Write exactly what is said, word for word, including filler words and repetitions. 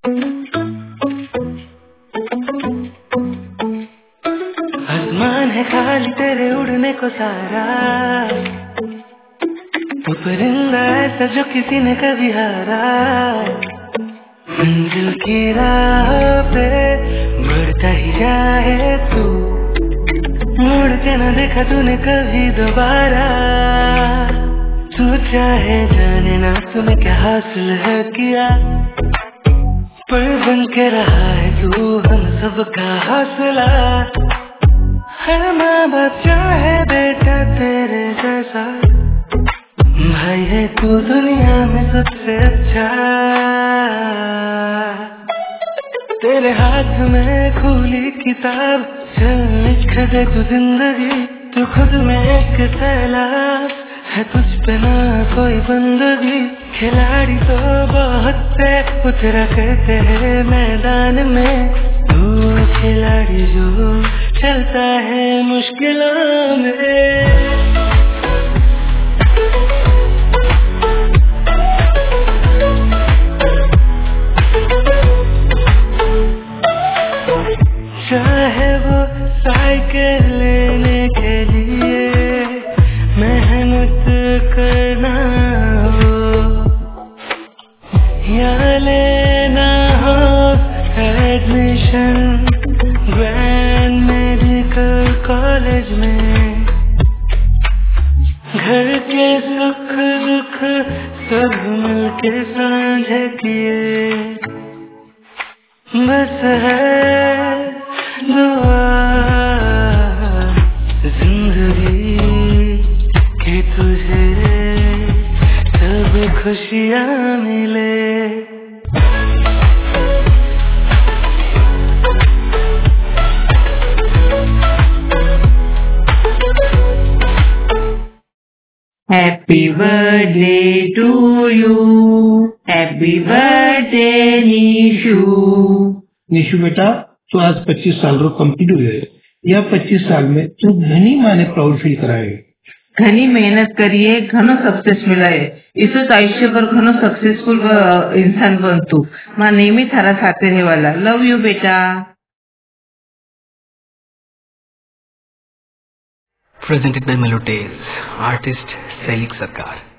आसमान है खाली तेरे उड़ने को सारा, तू परिंदा ऐसा जो किसी ने कभी हारा। मंजिल की राह पे बढ़ता ही जाए तू, मुड़ के न देखा तूने कभी दोबारा। तू चाहे जाने ना तूने क्या हासिल है किया, पर बन के रहा है तू हम सबका हौसला। हर माँ बाप चाहे बेटा तेरे जैसा, भाई है तू दुनिया में सबसे अच्छा। तेरे हाथ में खुली किताब, चल लिख दे तू जिंदगी। तू खुद में एक सैलाब है, तुझ पे ना कोई बंदगी। खिलाड़ी तो बहुत से उतरा करते हैं मैदान में, तू खिलाड़ी जो चलता है मुश्किलों में। चाहे वो साइकिल लेने के लिए मेहनत करना हो, या लेना हो एडमिशन ग्रैंड मेडिकल कॉलेज में। घर के सुख दुख सब मिलके साझे किए, बस है दुआ जिंदगी कि तुझे सब खुशियाँ मिले। Happy birthday to you, happy birthday Nishu. Nishu बेटा, तो आज पच्चीस साल रो कंप्लीट हुए। या पच्चीस साल में तू घनी माने प्राउड फील कराए। घनी मेहनत करिए, घनो सक्सेस मिलाए। इसो आयुष्य पर घनो सक्सेसफुल इंसान बन तू। मां नेहमी थारा साथे रहेवाला। लव यू बेटा। Presented by Melotaze, artist Sailik Sarkar.